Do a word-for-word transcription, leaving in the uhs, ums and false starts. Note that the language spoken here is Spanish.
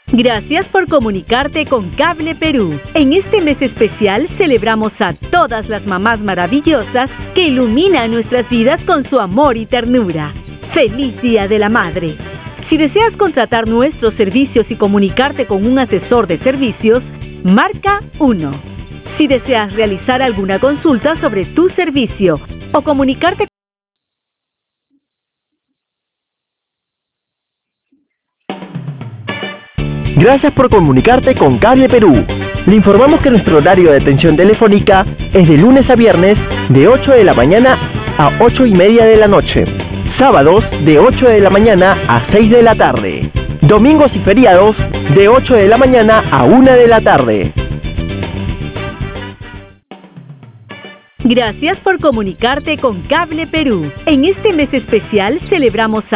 Gracias por comunicarte con Cable Perú. En este mes especial celebramos a todas las mamás maravillosas que iluminan nuestras vidas con su amor y ternura. ¡Feliz Día de la Madre! Si deseas contratar nuestros servicios y comunicarte con un asesor de servicios, marca uno. Si deseas realizar alguna consulta sobre tu servicio o comunicarte Gracias por comunicarte con Cable Perú. Le informamos que nuestro horario de atención telefónica es de lunes a viernes de ocho de la mañana a ocho y media de la noche. Sábados de ocho de la mañana a seis de la tarde. Domingos y feriados de ocho de la mañana a una de la tarde. Gracias por comunicarte con Cable Perú. En este mes especial celebramos a